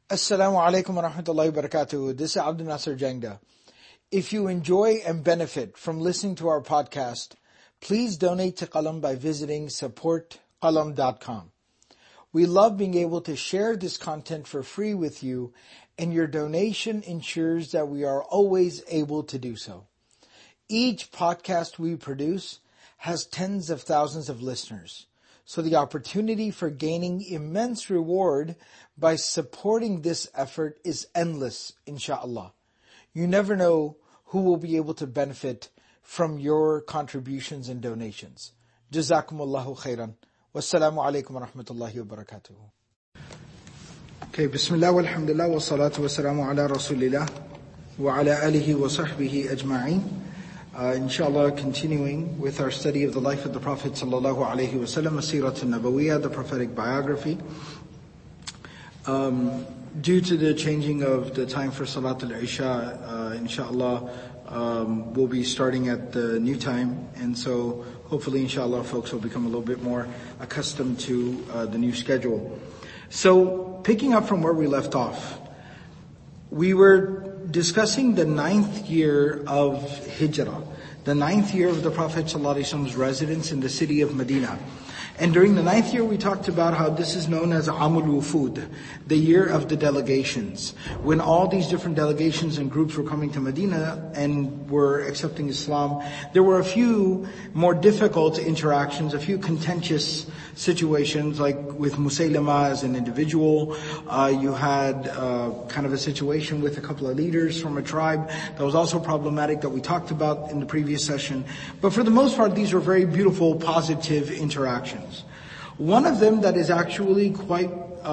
Assalamu alaikum wa rahmatullahi wa barakatuh. This is Abdul Nasser Jangda. If you enjoy and benefit from listening to our podcast, please donate to Qalam by visiting supportqalam.com. We love being able to share this content for free with you, and your donation ensures that we are always able to do so. Each podcast we produce has tens of thousands of listeners, so the opportunity for gaining immense reward by supporting this effort is endless, inshaAllah. You never know who will be able to benefit from your contributions and donations. Jazakumullahu khairan. Wassalamu alaikum wa rahmatullahi wa barakatuh. Okay, Bismillah walhamdulillah wa salatu wa salamu ala Rasulillah wa ala alihi wa sahbihi ajma'een. Inshallah, continuing with our study of the life of the Prophet sallallahu alaihi wasallam, Asirat al-Nabawiyyah, the prophetic biography. Due to the changing of the time for Salat al-Isha, inshallah, we'll be starting at the new time, and so hopefully, inshallah, folks will become a little bit more accustomed to the new schedule. So, picking up from where we left off, we were discussing the 9th year of Hijrah, the 9th year of the Prophet ﷺ's residence in the city of Medina. And during the 9th year, we talked about how this is known as Amul Wufud, the year of the delegations. When all these different delegations and groups were coming to Medina and were accepting Islam, there were a few more difficult interactions, a few contentious situations, like with Musaylama as an individual. You had kind of a situation with a couple of leaders from a tribe that was also problematic that we talked about in the previous session. But for the most part, these were very beautiful, positive interactions. One of them that is actually quite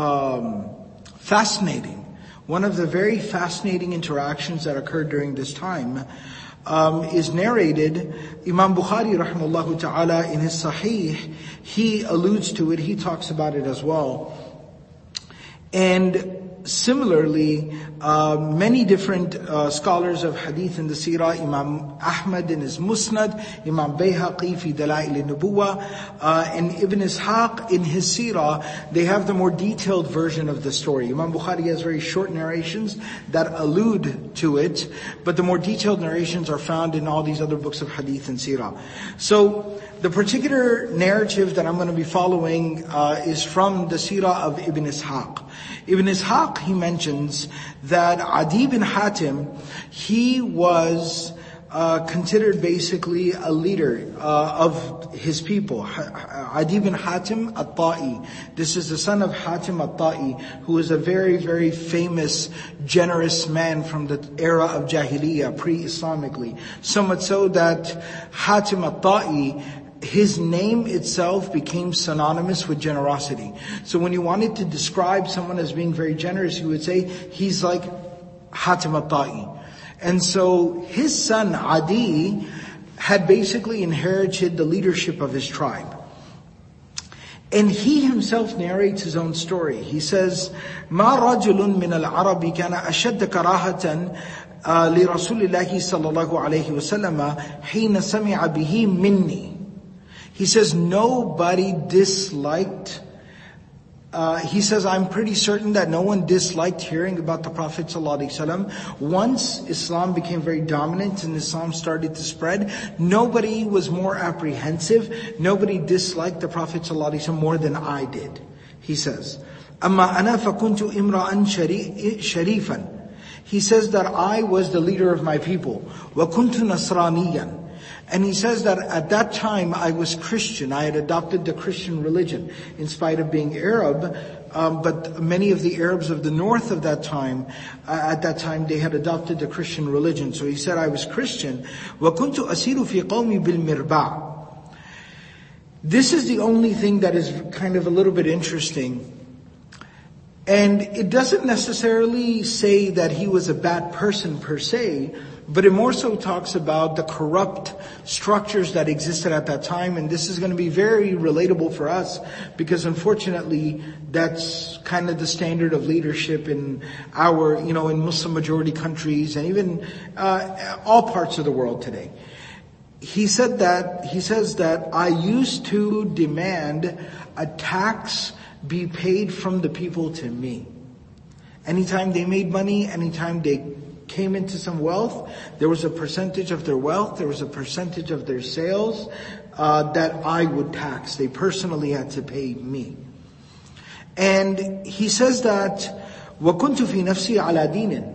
fascinating, one of the very fascinating interactions that occurred during this time is narrated. Imam Bukhari rahimahullah ta'ala in his Sahih, he alludes to it, he talks about it as well. And similarly, many different scholars of hadith in the seerah, Imam Ahmad in his Musnad, Imam Bayhaqi fi Dala'il al-Nubuwah, and Ibn Ishaq in his seerah, they have the more detailed version of the story. Imam Bukhari has very short narrations that allude to it, but the more detailed narrations are found in all these other books of hadith and seerah. So, the particular narrative that I'm going to be following is from the seerah of Ibn Ishaq. Ibn Ishaq, he mentions that Adi bin Hatim, he was considered basically a leader of his people. Adi bin Hatim at-Ta'i. This is the son of Hatim at-Ta'i, who is a very, very famous, generous man from the era of Jahiliyyah, pre-Islamically. So much so that Hatim at-Ta'i, his name itself became synonymous with generosity. So when you wanted to describe someone as being very generous, you would say, he's like Hatim at-Ta'i. And so his son Adi had basically inherited the leadership of his tribe. And he himself narrates his own story. He says, مَا رَجُلٌ مِّنَ الْعَرَبِ كَانَ أَشَدَّ كَرَاهَةً لِرَسُولِ اللَّهِ صَلَّى اللَّهُ عَلَيْهِ وَسَلَّمَ حِينَ سَمِعَ بِهِ مِنِّي. He says, nobody disliked, he says, I'm pretty certain that no one disliked hearing about the Prophet ﷺ. Once Islam became very dominant and Islam started to spread, nobody was more apprehensive, nobody disliked the Prophet ﷺ more than I did. He says, أَمَّا أَنَا فَكُنْتُ إِمْرَأً شَرِيفًا. He says that I was the leader of my people. وَكُنْتُ نَصْرَانِيًّا. And he says that at that time I was Christian. I had adopted the Christian religion in spite of being Arab. But many of the Arabs of the north of that time, at that time they had adopted the Christian religion. So he said I was Christian. وَكُنْتُ أَسِيرُ فِي قَوْمِ بِالْمِرْبَعِ. This is the only thing that is kind of a little bit interesting. And it doesn't necessarily say that he was a bad person per se, but it more so talks about the corrupt structures that existed at that time. And this is going to be very relatable for us because unfortunately that's kind of the standard of leadership in our, in Muslim majority countries and even all parts of the world today. He says that I used to demand a tax be paid from the people to me. Anytime they made money, anytime they came into some wealth, there was a percentage of their wealth, there was a percentage of their sales that I would tax. They personally had to pay me. And he says that, وَكُنْتُ فِي نَفْسِي عَلَى دِينٍ.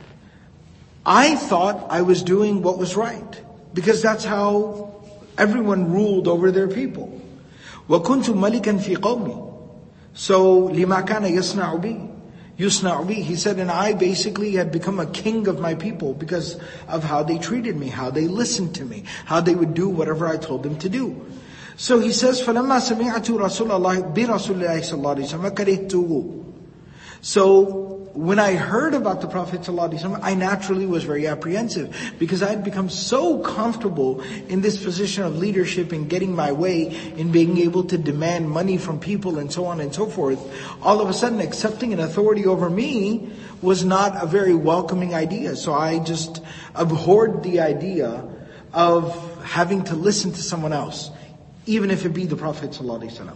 I thought I was doing what was right, because that's how everyone ruled over their people. وَكُنْتُ مَلِكًا فِي قَوْمِي. So, لِمَا كَانَ يَصْنَعُ بِي. He said, and I basically had become a king of my people because of how they treated me, how they listened to me, how they would do whatever I told them to do. So he says, فَلَمَّا سَمِعْتُ رَسُولَ اللَّهِ بِرَسُولِ اللَّهِ صَلَّى اللَّهُ عَلَيْهِ وسلم كَرِهْتُهُ. So when I heard about the Prophet ﷺ, I naturally was very apprehensive, because I had become so comfortable in this position of leadership, in getting my way, in being able to demand money from people and so on and so forth. All of a sudden, accepting an authority over me was not a very welcoming idea. So I just abhorred the idea of having to listen to someone else, even if it be the Prophet ﷺ.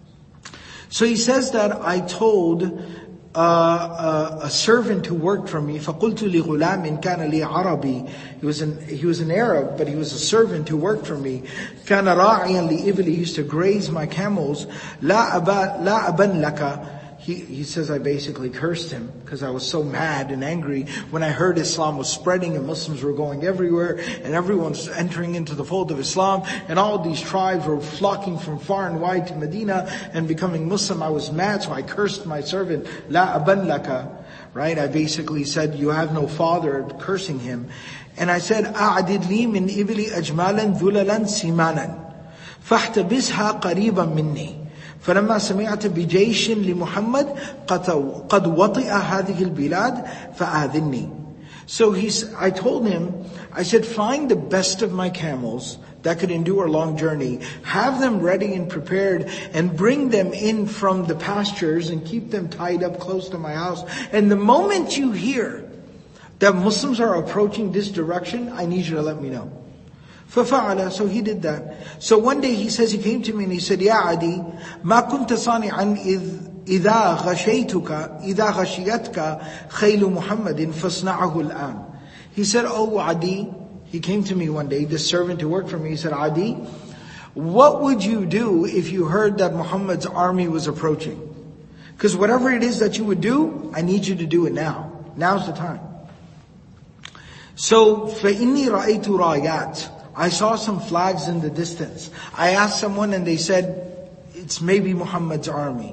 So he says that I told a servant who worked for me, فَقُلْتُ لِغُلَامٍ كَانَ لِي عَرَبِي. He was an Arab, but he was a servant who worked for me. كَانَ رَاعِيًا لِإِبْلِي. He used to graze my camels. لَا أَبًا لَكَ. He says I basically cursed him because I was so mad and angry when I heard Islam was spreading and Muslims were going everywhere and everyone's entering into the fold of Islam and all these tribes were flocking from far and wide to Medina and becoming Muslim. I was mad, so I cursed my servant. La aban laka. Right? I basically said, you have no father, cursing him. And I said, أَعْدِدْ لِي مِنْ إِبْلِ أَجْمَالًا ذُلَلًا سِمَانًا فَاحْتَبِسْهَا قَرِيبًا مِنِّي فلما سمعت بجيش لمحمد قد وطئ هذه البلاد فآذني. So I told him, I said, find the best of my camels that could endure a long journey, have them ready and prepared, and bring them in from the pastures and keep them tied up close to my house. And the moment you hear that Muslims are approaching this direction, I need you to let me know. فَفَعَلَ. So he did that. So one day he says, he came to me and he said, يَا عَدِي مَا كُنْتَ صَانِعًا إِذَا غَشِيَتْكَ خَيْلُ مُحَمَّدٍ فَاصْنَعَهُ الْآنِ. He said, oh Adi, he came to me one day, the servant who worked for me, he said, Adi, what would you do if you heard that Muhammad's army was approaching? Because whatever it is that you would do, I need you to do it now. Now's the time. So, فَإِنِّي رَأَيْتُ رَايَاتٍ. I saw some flags in the distance. I asked someone and they said, it's maybe Muhammad's army.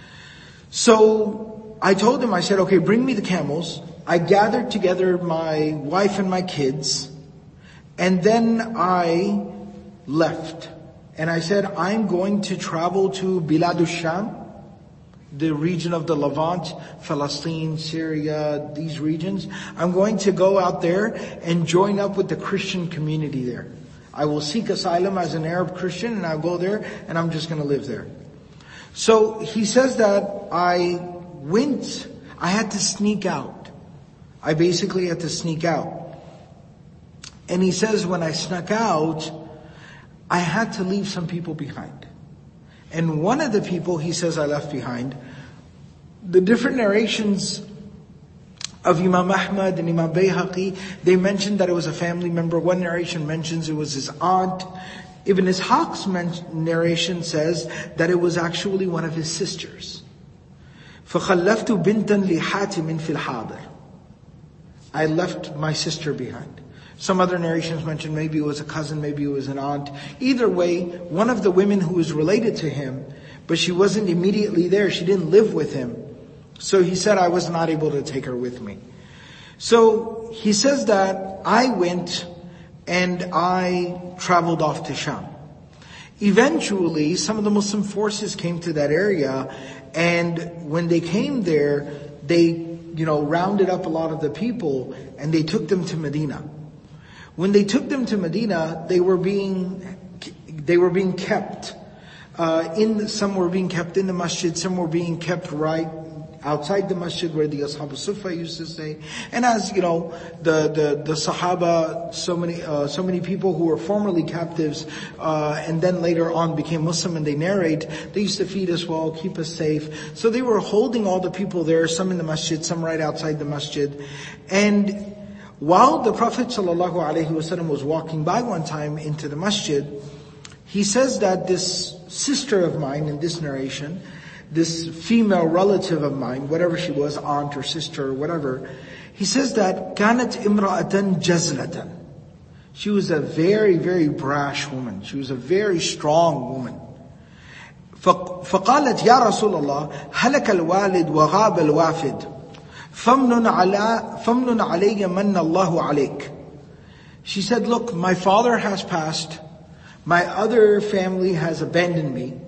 So I told him, I said, okay, bring me the camels. I gathered together my wife and my kids, and then I left. And I said, I'm going to travel to Bilad al-Sham, the region of the Levant, Palestine, Syria, these regions. I'm going to go out there and join up with the Christian community there. I will seek asylum as an Arab Christian and I'll go there and I'm just going to live there. So he says that I had to sneak out. I basically had to sneak out. And he says when I snuck out, I had to leave some people behind. And one of the people, he says, I left behind. The different narrations of Imam Ahmad and Imam Bayhaqi, they mentioned that it was a family member. One narration mentions it was his aunt. Ibn Ishaq's narration says that it was actually one of his sisters. فَخَلَّفْتُ بِنْتًا لِحَاتِمٍ فِي الْحَاضِرِ. I left my sister behind. Some other narrations mention maybe it was a cousin, maybe it was an aunt. Either way, one of the women who was related to him, but she wasn't immediately there, she didn't live with him. So he said I was not able to take her with me. So he says that I went and I traveled off to Sham. Eventually, some of the Muslim forces came to that area, and when they came there, they, rounded up a lot of the people and they took them to Medina. When they took them to Medina, they were being kept. Some were being kept in the masjid, some were being kept right outside the masjid where the Ashab al-Sufa used to stay. And as you know, the Sahaba, so many people who were formerly captives, and then later on became Muslim, and they narrate, they used to feed us well, keep us safe. So they were holding all the people there, some in the masjid, some right outside the masjid. And while the Prophet ﷺ was walking by one time into the masjid, he says that this sister of mine in this narration, this female relative of mine, whatever she was, aunt or sister or whatever, he says that كانت امرأة جزلة. She was a very, very brash woman. She was a very strong woman. فقالت يا رسول الله هلك الوالد وغاب الوافد فمن علي من الله عليك. She said, look, my father has passed, my other family has abandoned me,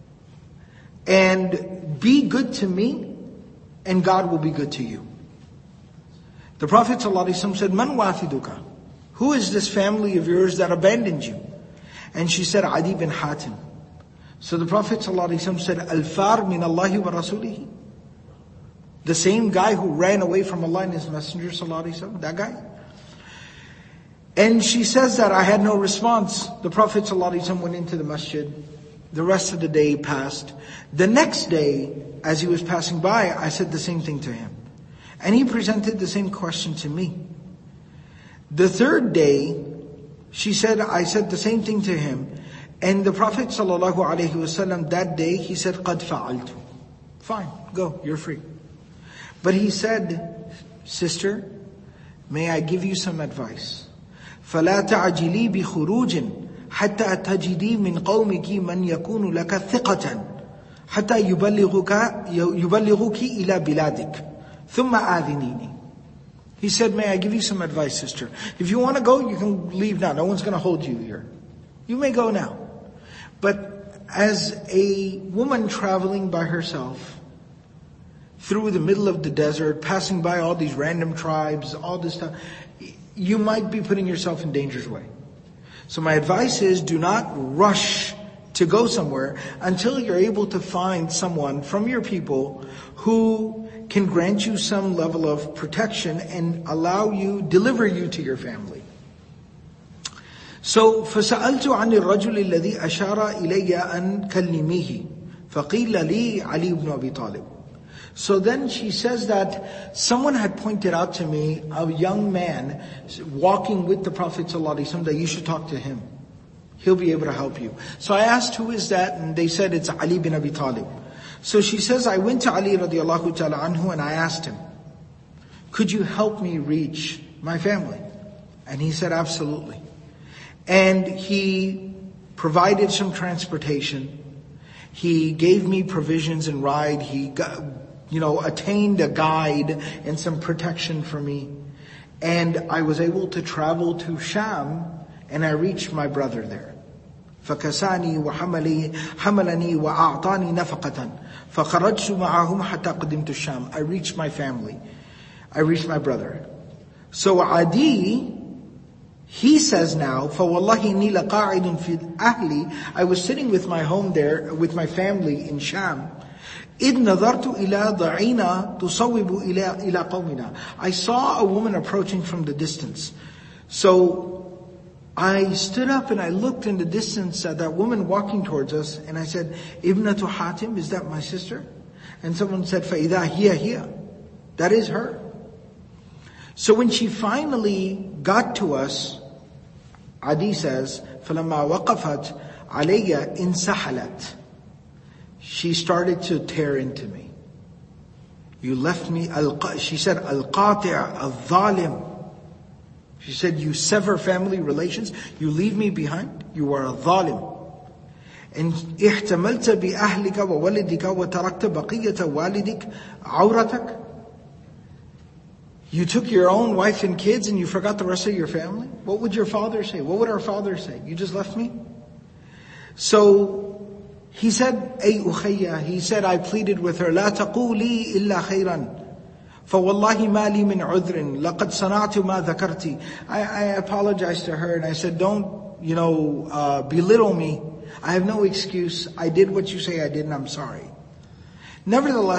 and be good to me, and God will be good to you. The Prophet ﷺ said, Man wafiduka? Who is this family of yours that abandoned you? And she said, Adi bin Hatim. So the Prophet ﷺ said, Al-far min Allahi wa rasulihi. The same guy who ran away from Allah and His Messenger ﷺ, that guy. And she says that I had no response. The Prophet ﷺ went into the masjid. The rest of the day passed. The next day, as he was passing by, I said the same thing to him. And he presented the same question to me. The third day, she said, I said the same thing to him. And the Prophet ﷺ that day, he said, قَدْ فَعَلْتُ. Fine, go, you're free. But he said, sister, may I give you some advice? فَلَا تَعْجِلِي بِخُرُوجٍ حتى تجدي من قومك من يكون لك ثقة حتى يبلغك إلى بلادك ثم آذنيني. He said, may I give you some advice, sister? If you want to go, you can leave now. No one's going to hold you here. You may go now. But as a woman traveling by herself through the middle of the desert, passing by all these random tribes, all this stuff, you might be putting yourself in danger's way. So my advice is, do not rush to go somewhere until you're able to find someone from your people who can grant you some level of protection and deliver you to your family. So, فَسَأَلْتُ عَنِ الرَّجُلِ الَّذِي أَشَارَ إِلَيَّ أَنْ كَلِّمِيهِ فَقِيلَ لِي عَلِي بْنُ أَبِي طَالِبٍ. So then she says that someone had pointed out to me a young man walking with the Prophet ﷺ, that you should talk to him. He'll be able to help you. So I asked, who is that? And they said, it's Ali bin Abi Talib. So she says, I went to Ali radiallahu ta'ala anhu and I asked him, could you help me reach my family? And he said, absolutely. And he provided some transportation. He gave me provisions and ride. He attained a guide and some protection for me. And I was able to travel to Sham, and I reached my brother there. فَكَسَانِي وَحَمَلَنِي وَأَعْطَانِي نَفَقَةً فَخَرَجْتُ مَعَهُمْ حَتَّى قَدِمْتُ الشَّامِ. I reached my family. I reached my brother. So Adi, he says now, فَوَاللَّهِ إِنِّي لَقَاعِدٌ فِي أَهْلِي. I was sitting with my home there, with my family in Sham. إِذْ نَظَرْتُ إِلَىٰ ضَعِينَا تُصَوِّبُ إِلَىٰ قَوْمِنَا. I saw a woman approaching from the distance. So I stood up and I looked in the distance at that woman walking towards us, and I said, Ibnatu Hatim, is that my sister? And someone said, فَإِذَا هِيَ. That is her. So when she finally got to us, Adi says, فَلَمَّا وَقَفَتْ عَلَيَّ إِنْسَحَلَتْ. She started to tear into me. You left me, she said, al-qati' al-zalim. She said, you sever family relations, you leave me behind, you are a zalim. And احتملت بأهلك وولدك وتركت بقية والدك عورتك. You took your own wife and kids and you forgot the rest of your family? What would your father say? What would our father say? You just left me? So he said, أي أخيّة, he said, I pleaded with her, لا تقولي إلا خيرا فوالله ما لي من عذر لقد صنعت ما ذكرتي. I apologized to her and I said, don't, belittle me. I have no excuse. I did what you say I did and I'm sorry. Nevertheless,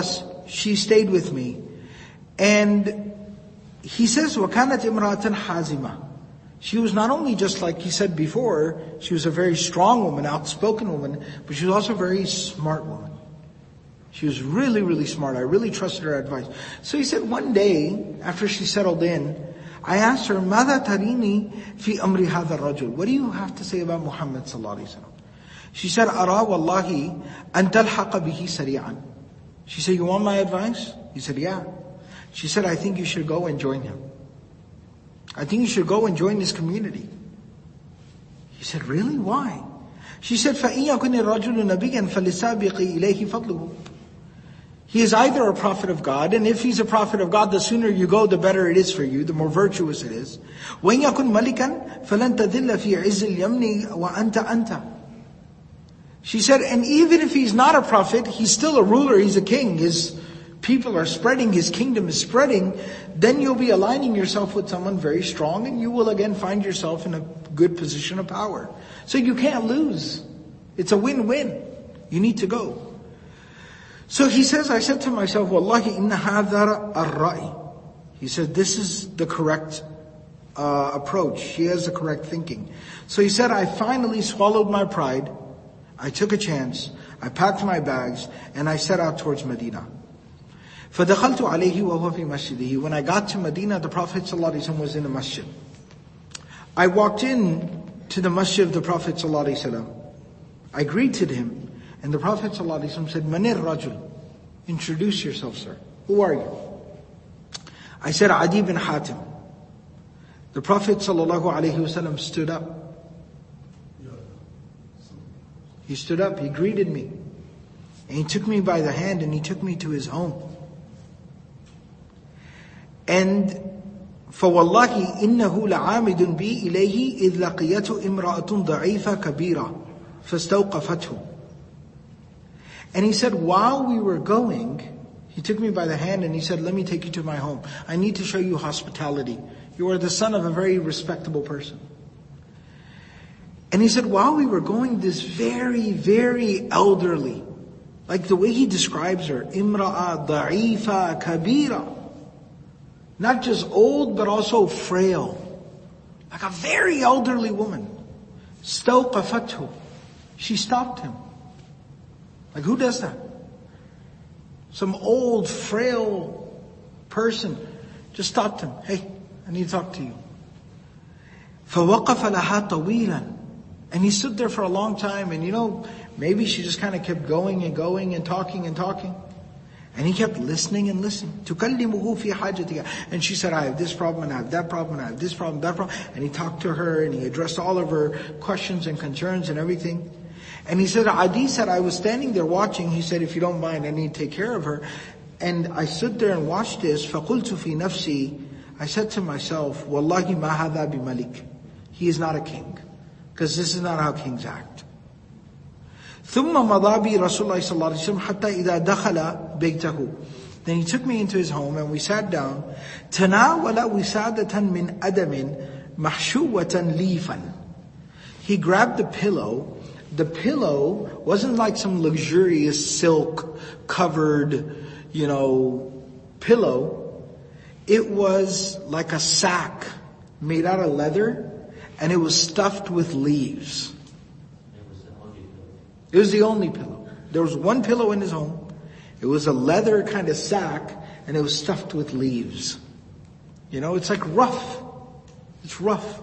she stayed with me. And he says, وَكَانَتْ إِمْرَأَةً حَازِمَةً. She was not only just like he said before, she was a very strong woman, outspoken woman, but she was also a very smart woman. She was really, really smart. I really trusted her advice. So he said one day, after she settled in, I asked her, ماذا تريني في أمر هذا الرجل? What do you have to say about Muhammad sallallahu alaihi wasallam? She said, أرى والله أن تلحق به سريعا. She said, you want my advice? He said, yeah. She said, I think you should go and join him. I think you should go and join this community. He said, really? Why? She said, فَإِن يَكُنِ الرَّجُلُ نَبِيًّا فَلِسَابِقِ إِلَيْهِ فَضْلُهُ. He is either a prophet of God, and if he's a prophet of God, the sooner you go, the better it is for you, the more virtuous it is. وَإِن يَكُنْ مَلِكًا فَلَن تَذِلَّ فِي عِزِّ الْيَمْنِ وَأَنْتَ أَنْتَ. She said, and even if he's not a prophet, he's still a ruler, he's a king, his people are spreading, his kingdom is spreading, then you'll be aligning yourself with someone very strong, and you will again find yourself in a good position of power. So you can't lose. It's a win-win. You need to go. So he says, I said to myself, Wallahi inna hadha ar-ra'i. He said, this is the correct approach. She has the correct thinking. So he said, I finally swallowed my pride. I took a chance. I packed my bags and I set out towards Medina. فَدَخَلْتُ عَلَيْهِ وَهُوَ فِي مَسْجِدِهِ. When I got to Medina, the Prophet ﷺ was in the masjid. I walked in to the masjid of the Prophet ﷺ. I greeted him. And the Prophet ﷺ said, Manir Rajul, introduce yourself, sir. Who are you? I said, Adi bin Hatim. The Prophet ﷺ stood up. He stood up, he greeted me. And he took me by the hand and he took me to his home. And فَوَاللَّهِ إِنَّهُ لَعَامِدٌ بِي إِلَيْهِ إِذْ لَقِيَتُ إِمْرَأَةٌ ضَعِيفَةٌ كَبِيرَةٌ فَاسْتَوْقَفَتْهُ. And he said, while we were going, he took me by the hand and he said, let me take you to my home. I need to show you hospitality. You are the son of a very respectable person. And he said, while we were going, this very, very elderly, like the way he describes her, imra'a da'ifa kabira. Not just old, but also frail. Like a very elderly woman. Stawqafathu. She stopped him. Like who does that? Some old, frail person just stopped him. Hey, I need to talk to you. فَوَقَفَ لَهَا طَوِيلًا. And he stood there for a long time, and maybe she just kind of kept going and going and talking and talking. And he kept listening and listening. تُكَلِّمُهُ فِي حَاجَتِهَا. And she said, I have this problem, and I have that problem, and I have this problem, that problem. And he talked to her, and he addressed all of her questions and concerns and everything. And he said, Adi said, I was standing there watching. He said, if you don't mind, I need to take care of her. And I stood there and watched this. فَقُلْتُ فِي نَفْسِي. I said to myself, وَاللَّهِ مَا هَذَا بِمَلِكٍ. He is not a king. Because this is not how kings act. ثُمَّ مَضَى بِي رَسُولُ اللَّهِ صَلَّى اللَّهُ عَلَيْهِ وسلم حَتَّى إِذَا دَخَلَ بَيْتَهُ. Then he took me into his home and we sat down. تَنَاوَلَ وِسَادَةً مِنْ أَدَمٍ مَحْشُوَةً لِيفًا. He grabbed the pillow. The pillow wasn't like some luxurious silk covered, pillow. It was like a sack made out of leather, and it was stuffed with leaves. It was the only pillow. There was one pillow in his home. It was a leather kind of sack, and it was stuffed with leaves. It's like rough. It's rough.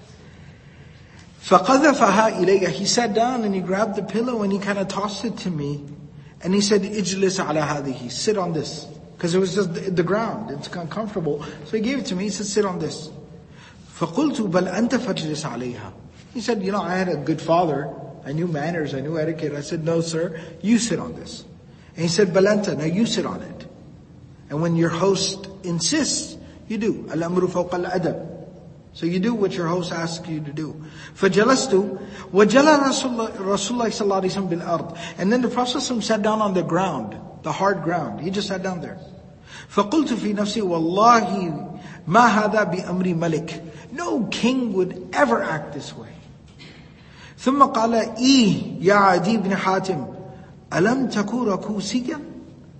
فَقَذَفَهَا إِلَيَّ. He sat down and he grabbed the pillow and he kind of tossed it to me. And he said, اجلس على هذه. Sit on this. Because it was just the ground. It's uncomfortable. So he gave it to me. He said, sit on this. فَقُلْتُ بَلْ أَنْتَ فَاجْلِسْ عَلَيْهَا. He said, I had a good father. I knew manners. I knew etiquette. I said, no sir, you sit on this. And he said, بَلْ أَنْتَ. Now you sit on it. And when your host insists, you do. الْأَمْرُ فَوْقَ الْأَدَبِ. So you do what your host asks you to do. فَجَلَسْتُ وَجَلَى رَسُولُ اللَّهِ صَلَّى اللَّهُ عَلَيْهِ وسلم بِالْأَرْضِ. And then the Prophet sat down on the ground, the hard ground. He just sat down there. فَقُلْتُ فِي نَفْسِي وَاللَّهِ مَا هَذَا بِأَمْرِ مَلِكٍ. No king would ever act this way. ثُمَّ قَالَ إِيهِ يَا عَدِي بْنِ حَاتِمٍ أَلَمْ تَكُوا رَكُوسِيًّا.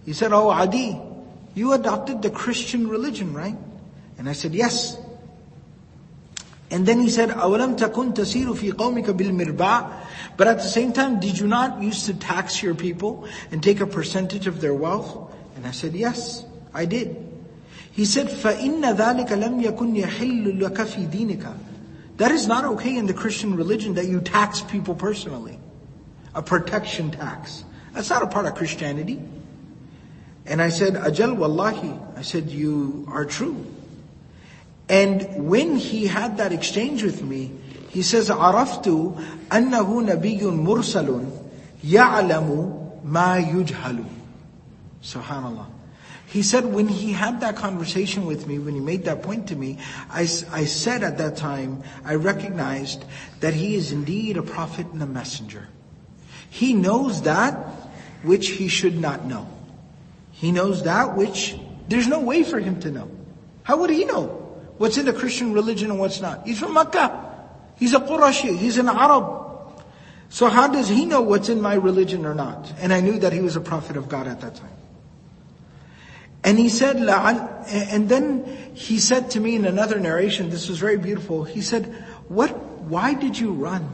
He said, "Oh Adi, you adopted the Christian religion, right?" And I said, "Yes." And then he said, أَوَلَمْ تَكُنْ تَسِيرُ فِي قَوْمِكَ بِالْمِرْبَعِ. But at the same time, did you not used to tax your people and take a percentage of their wealth? And I said, "Yes, I did." He said, فَإِنَّ ذَلِكَ لَمْ يَكُنْ يَحِلُّ لَكَ فِي دِينِكَ. That is not okay in the Christian religion that you tax people personally. A protection tax. That's not a part of Christianity. And I said, "Ajal wallahi." I said, "You are true." And when he had that exchange with me, he says, عَرَفْتُ أَنَّهُ نَبِيٌّ مُرْسَلٌ يَعْلَمُ مَا يُجْهَلُ. Subhanallah. He said when he had that conversation with me, when he made that point to me, I said at that time, I recognized that he is indeed a prophet and a messenger. He knows that which he should not know. He knows that which there's no way for him to know. How would he know what's in the Christian religion and what's not? He's from Makkah. He's a Qurashi. He's an Arab. So how does he know what's in my religion or not? And I knew that he was a prophet of God at that time. And he said, and then he said to me in another narration, this was very beautiful. He said, why did you run?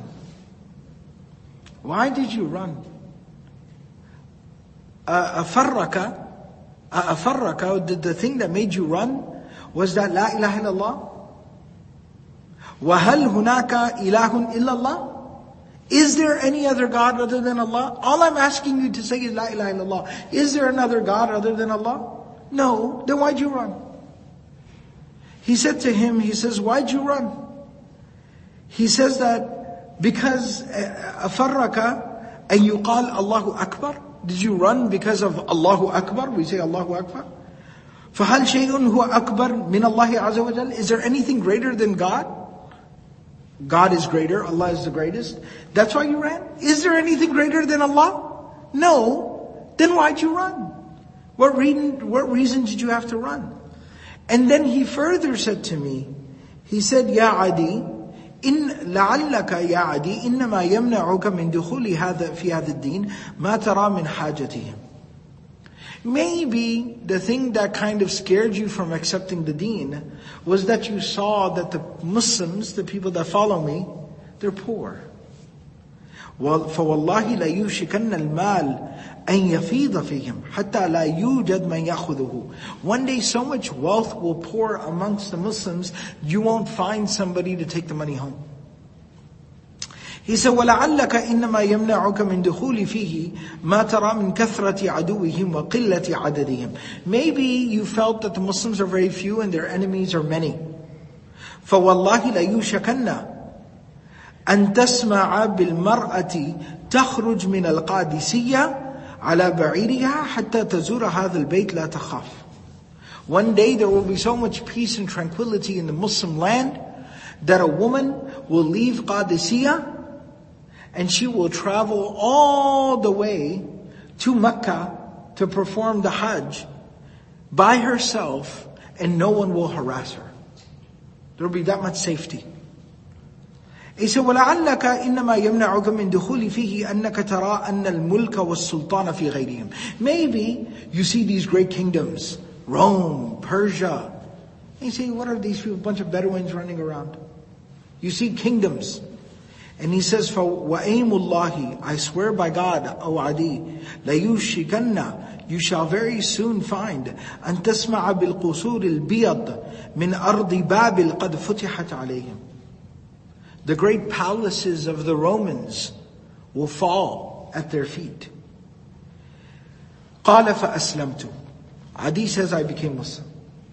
Why did you run? أَفَرَّكَ, the thing that made you run was that La ilaha illallah? وَهَلْ هُنَاكَ إِلَهٌ إِلَّا اللَّهِ. Is there any other God other than Allah? All I'm asking you to say is La ilaha illallah. Is there another God other than Allah? No. Then why'd you run? He said to him, he says, "Why'd you run?" He says that because أَفَرَّكَ أَن يُقَالَ Allahu Akbar. Did you run because of Allahu Akbar? We say Allahu Akbar. فَهَلْ شَيْءٌ هُوَ أَكْبَرْ مِنَ اللَّهِ عَزَّ وَجَلَّ. Is there anything greater than God? God is greater, Allah is the greatest. That's why you ran? Is there anything greater than Allah? No. Then why'd you run? What reason did you have to run? And then he further said to me, he said, "Ya Adi, إن لعلك يا عدي إنما يمنعك من دخول هذا في هذا الدين ما ترى من حاجتهم." Maybe the thing that kind of scared you from accepting the deen was that you saw that the Muslims, the people that follow me, they're poor. فَوَاللَّهِ لَيُوشِكَنَّ الْمَالِ أَنْ يَفِيضَ فِيهِمْ حَتَّى لَا يُوجَدْ مَنْ يَأْخُذُهُ. One day so much wealth will pour amongst the Muslims, you won't find somebody to take the money home. He said, وَلَعَلَّكَ إِنَّمَا يَمْنَعُكَ مِنْ دُخُولِ فِيهِ مَا تَرَى مِنْ كَثْرَةِ عَدُوِّهِمْ وَقِلَّةِ عَدَدِهِمْ. Maybe you felt that the Muslims are very few and their enemies are many. فَوَاللَّهِ لَيُوشَكَنَّ أن تسمع بالمرأة تخرج من القادسية على بعيرها حتى تزور هذا البيت لا تخاف. One day there will be so much peace and tranquility in the Muslim land that a woman will leave Qadisiyah and she will travel all the way to Mecca to perform the Hajj by herself and no one will harass her. There will be that much safety. He said, وَلَعَلَّكَ إِنَّمَا يَمْنَعُكَ مِنْ دُخُولِ فِيهِ أَنَّكَ تَرَىٰ أَنَّ الْمُلْكَ وَالسُّلْطَانَ فِي غَيْرِهِمْ. Maybe you see these great kingdoms, Rome, Persia. And you say, what are these people? A bunch of Bedouins running around. You see kingdoms. And he says, وَأَيْمُ اللَّهِ, I swear by God, O Adi, لَيُوشِكَنَّ, you shall very soon find, أَن تَسْمَعَ بِالْقُصُورِ الْبِيَضِ مِنْ أَرْضِ بَابِلْ قَدْ فُتِحَتْ عَلَيْهِمْ. The great palaces of the Romans will fall at their feet. قَالَ فَأَسْلَمْتُ. Adi says, I became Muslim.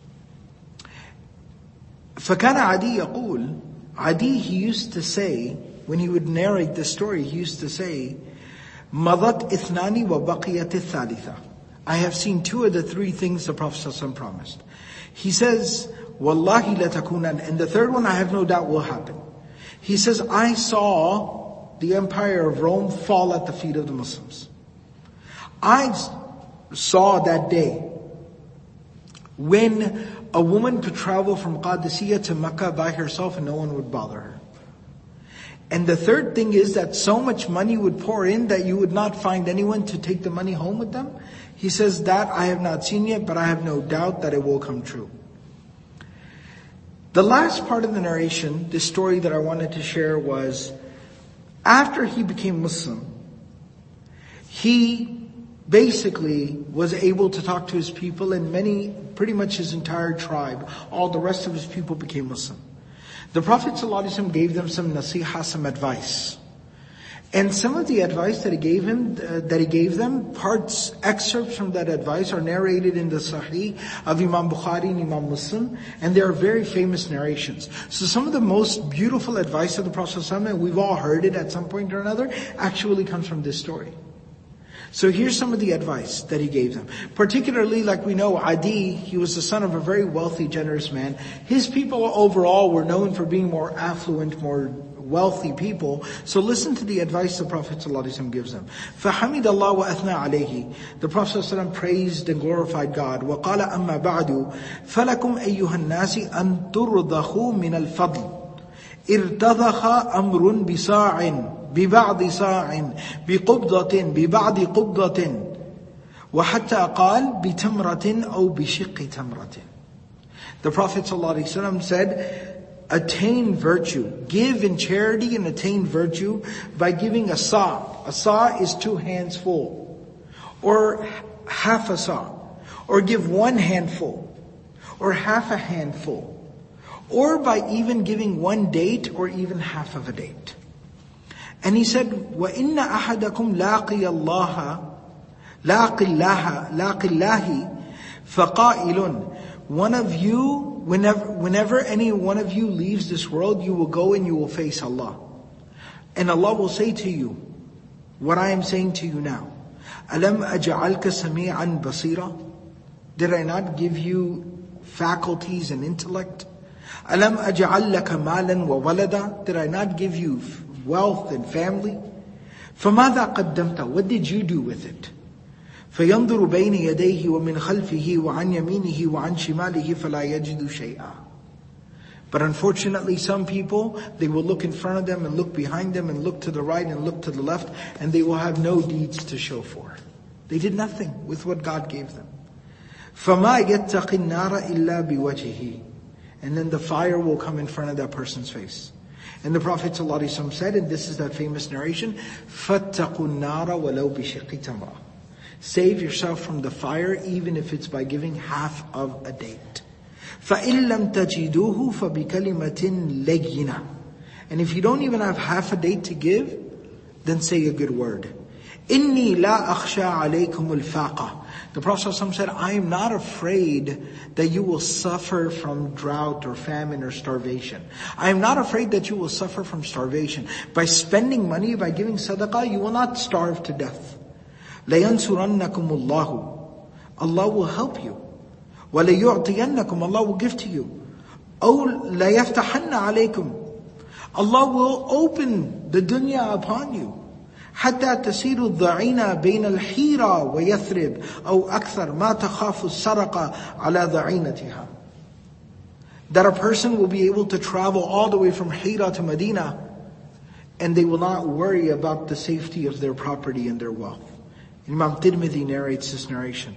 فَكَانَ عَدِي يَقُولُ. Adi, he used to say, when he would narrate the story, he used to say, مَضَتْ إِثْنَانِ وَبَقِيَتِ الثَّالِثَةِ. I have seen two of the three things the Prophet ﷺ promised. He says, وَاللَّهِ لَتَكُونَنَ. And the third one I have no doubt will happen. He says, I saw the empire of Rome fall at the feet of the Muslims. I saw that day when a woman could travel from Qadisiyah to Mecca by herself and no one would bother her. And the third thing is that so much money would pour in that you would not find anyone to take the money home with them. He says, that I have not seen yet, but I have no doubt that it will come true. The last part of the narration, this story that I wanted to share, was after he became Muslim, he basically was able to talk to his people, and pretty much his entire tribe, all the rest of his people became Muslim. The Prophet ﷺ gave them some nasiha, some advice. And some of the advice that he gave them, excerpts from that advice are narrated in the Sahih of Imam Bukhari and Imam Muslim, and they are very famous narrations. So some of the most beautiful advice of the Prophet ﷺ, and we've all heard it at some point or another, actually comes from this story. So here's some of the advice that he gave them. Particularly, like we know, Adi, he was the son of a very wealthy, generous man. His people overall were known for being more affluent, more wealthy people. So listen to the advice the Prophet ﷺ gives them. فَحَمِدَ اللَّهُ وَأَثْنَى عَلَيْهِ. The Prophet ﷺ praised and glorified God. وَقَالَ أَمَّا بَعْدُ فَلَكُمْ أَيُّهَا النَّاسِ أَن تُرْضَخُوا مِنَ الْفَضْلِ ارتضخ أمر بصاع ببعض صاع بقبضة ببعض قبضة وحتى قال بتمرة أو بشق تمرة. The Prophet ﷺ said, attain virtue, give in charity and attain virtue by giving a sa'. A sa' is 2 hands full, or half a sa', or give 1 handful, or half a handful, or by even giving 1 date or even half of a date. And he said, وَإِنَّ أَحَدَكُمْ لَاقِيَ اللَّهِ فَقَائِلٌ. One of you, whenever any one of you leaves this world, you will go and you will face Allah. And Allah will say to you, what I am saying to you now, أَلَمْ أَجْعَلْكَ سَمِيعًا بَصِيرًا. Did I not give you faculties and intellect? أَلَمْ أَجْعَلْ لَكَ مَالًا وَوَلَدًا. Did I not give you wealth and family? فَمَاذَا قَدَّمْتَ. What did you do with it? فَيَنْظُرُ بَيْنِ يَدَيْهِ وَمِنْ خَلْفِهِ وَعَنْ يَمِينِهِ وَعَنْ شِمَالِهِ فَلَا يَجِدُ شَيْئًا. But unfortunately, some people, they will look in front of them and look behind them and look to the right and look to the left, and they will have no deeds to show for. They did nothing with what God gave them. فَمَا يَتَّقِ النَّارَ إِلَّا بِوَجْهِهِ. And then the fire will come in front of that person's face. And the Prophet ﷺ said, and this is that famous narration, فَاتَّقُوا النَّارَ وَلَوْ بِشِقِّ تَمْرَةٍ. Save yourself from the fire, even if it's by giving half of a date. فَإِن لَمْ تَجِدُوهُ فَبِكَلِمَةٍ لَيِّنَةٍ. And if you don't even have half a date to give, then say a good word. إِنِّي لَا أَخْشَى عَلَيْكُمُ الْفَاقَةِ. The Prophet ﷺ said, I am not afraid that you will suffer from drought or famine or starvation. I am not afraid that you will suffer from starvation. By spending money, by giving sadaqah, you will not starve to death. لَيَنْصُرَنَّكُمُ اللَّهُ. Allah will help you. وَلَيُعْطِيَنَّكُمْ. Allah will give to you. أَوْ لَيَفْتَحَنَّ عَلَيْكُمْ. Allah will open the dunya upon you. حتى تسير الضعينة بين الحيرة ويثرب أو أكثر ما تخاف السرقة على ضعينتها. That a person will be able to travel all the way from Hira to Medina, and they will not worry about the safety of their property and their wealth. Imam Tirmidhi narrates this narration.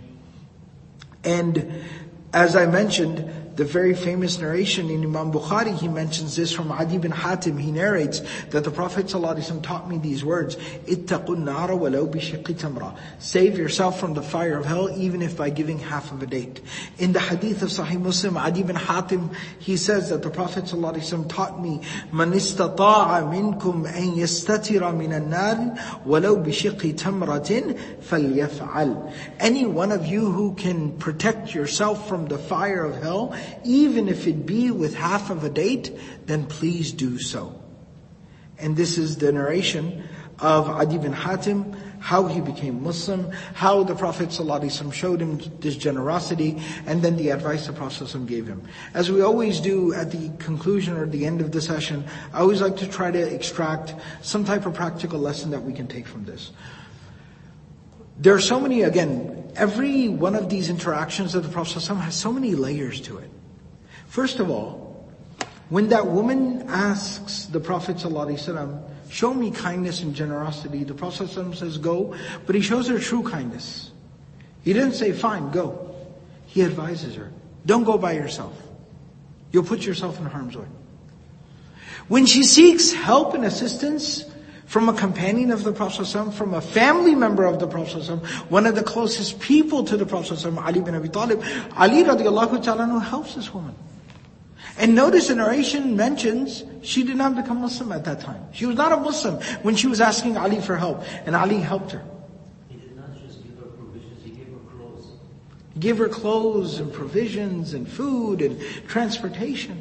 And as I mentioned, the very famous narration in Imam Bukhari, he mentions this from Adi bin Hatim. He narrates that the Prophet ﷺ taught me these words, اتَّقُوا النَّارَ وَلَوْ بِشِقِّ تَمْرَةٍ. Save yourself from the fire of hell, even if by giving half of a date. In the hadith of Sahih Muslim, Adi bin Hatim, he says that the Prophet ﷺ taught me, مَنِ اسْتَطَاعَ مِنْكُمْ أَنْ يَسْتَتِرَ مِنَ النَّارِ وَلَوْ بِشِقِّ تَمْرَةٍ فَلْيَفْعَلْ. Any one of you who can protect yourself from the fire of hell, even if it be with half of a date, then please do so. And this is the narration of Adi bin Hatim, how he became Muslim, how the Prophet ﷺ showed him this generosity, and then the advice the Prophet ﷺ gave him. As we always do at the conclusion or the end of the session, I always like to try to extract some type of practical lesson that we can take from this. There are so many, again, every one of these interactions of the Prophet ﷺ has so many layers to it. First of all, When that woman asks the Prophet ﷺ, show me kindness and generosity, the Prophet ﷺ says, go, but he shows her true kindness. He didn't say, fine, go. He advises her, don't go by yourself. You'll put yourself in harm's way. When she seeks help and assistance from a companion of the Prophet ﷺ, from a family member of the Prophet ﷺ, one of the closest people to the Prophet ﷺ, Ali bin Abi Talib, Ali radiallahu ta'ala helps this woman. And notice the narration mentions she did not become Muslim at that time. She was not a Muslim when she was asking Ali for help. And Ali helped her. He did not just give her provisions, he gave her clothes. He gave her clothes and provisions and food and transportation.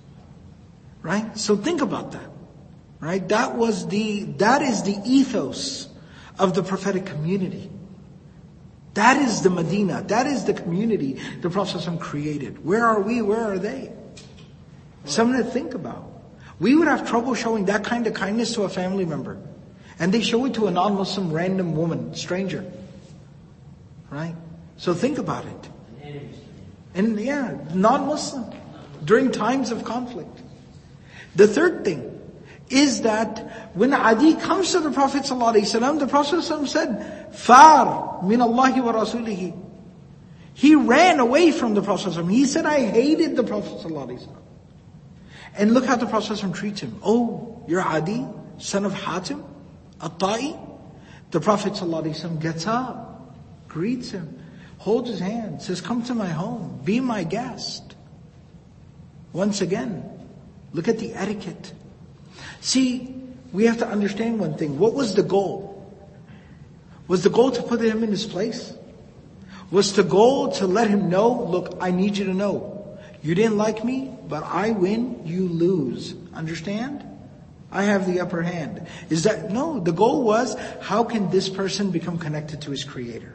Right? So think about that. Right? That is the ethos of the prophetic community. That is the Medina. That is the community the Prophet ﷺ created. Where are we? Where are they? Something to think about. We would have trouble showing that kind of kindness to a family member. And they show it to a non-Muslim random woman, stranger. Right? So think about it. And non-Muslim. During times of conflict. The third thing is that when Adi comes to the Prophet ﷺ, the Prophet ﷺ said, Far min Allahi wa rasulihi. He ran away from the Prophet ﷺ. He said, I hated the Prophet ﷺ. And look how the Prophet ﷺ treats him. Oh, you're Adi, son of Hatim, At-Ta'i. The Prophet ﷺ gets up, greets him, holds his hand, says, come to my home, be my guest. Once again, look at the etiquette. See, we have to understand one thing. What was the goal? Was the goal to put him in his place? Was the goal to let him know, look, I need you to know, you didn't like me, but I win, you lose. Understand? I have the upper hand. No, the goal was, how can this person become connected to his Creator?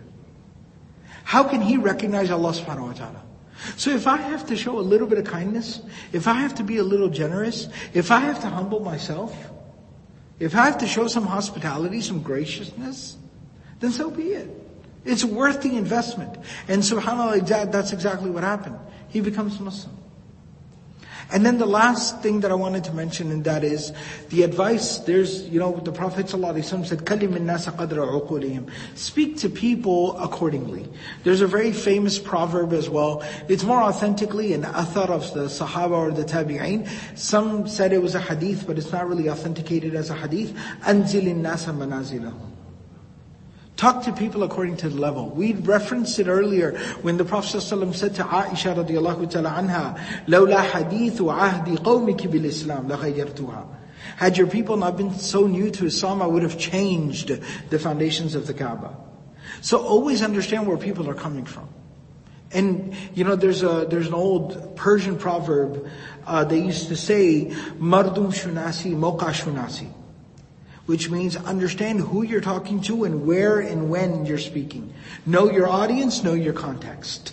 How can he recognize Allah subhanahu wa ta'ala? So if I have to show a little bit of kindness, if I have to be a little generous, if I have to humble myself, if I have to show some hospitality, some graciousness, then so be it. It's worth the investment. And subhanAllah, that's exactly what happened. He becomes Muslim. And then the last thing that I wanted to mention, and that is the advice. There's, the Prophet ﷺ said, "Kalim النَّاسَ قَدْرَ عُقُولِهِمْ." Speak to people accordingly. There's a very famous proverb as well. It's more authentically an athar of the Sahaba or the Tabi'een. Some said it was a hadith, but it's not really authenticated as a hadith. أَنزِلِ النَّاسَ مَنَازِلَهُمْ. Talk to people according to the level. We referenced it earlier when the Prophet ﷺ said to Aisha radiallahu ta'ala anha, لَوْلَا حَدِيثُ عَهْدِ قَوْمِكِ بِالْإِسْلَامِ لَغَيَّرْتُهَا. Had your people not been so new to Islam, I would have changed the foundations of the Kaaba. So always understand where people are coming from. And there's an old Persian proverb. They used to say, "Mardum shunasi, moqa shunasi," which means understand who you're talking to and where and when you're speaking. Know your audience, know your context.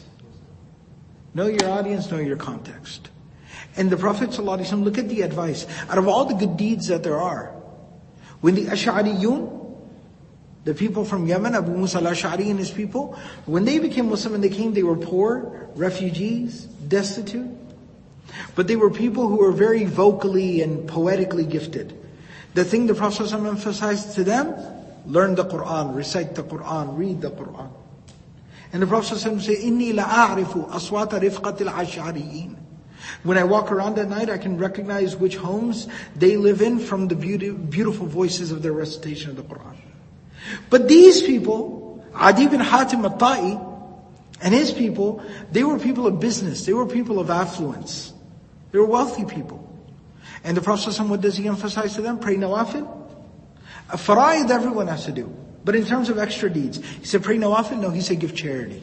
Know your audience, know your context. And the Prophet ﷺ, look at the advice. Out of all the good deeds that there are, when the Ash'ariyun, the people from Yemen, Abu Musa al-Ash'ari and his people, when they became Muslim and they were poor, refugees, destitute. But they were people who were very vocally and poetically gifted. The thing the Prophet ﷺ emphasized to them, learn the Qur'an, recite the Qur'an, read the Qur'an. And the Prophet ﷺ said, إِنِّي لَأَعْرِفُ أَصْوَاتَ رِفْقَةِ الْعَشْعَرِيِّينَ. When I walk around at night, I can recognize which homes they live in from the beautiful voices of their recitation of the Qur'an. But these people, Adi bin Hatim At-Ta'i and his people, they were people of business, they were people of affluence. They were wealthy people. And the Prophet ﷺ, what does he emphasize to them? Pray nawafil. A fara'id everyone has to do. But in terms of extra deeds, he said pray nawafil? No, he said give charity.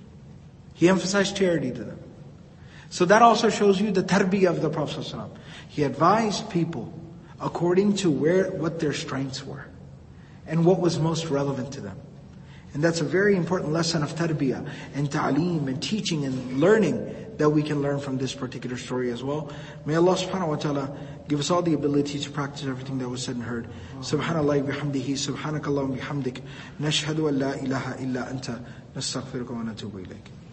He emphasized charity to them. So that also shows you the tarbiyah of the Prophet ﷺ. He advised people according to what their strengths were and what was most relevant to them. And that's a very important lesson of tarbiyah and ta'aleem and teaching and learning that we can learn from this particular story as well. May Allah subhanahu wa ta'ala give us all the ability to practice everything that was said and heard. Subhanallah bihamdihi, subhanakallahum bihamdik, nashhadu an la ilaha illa anta, nastaghfiruka wa natubu ilayk.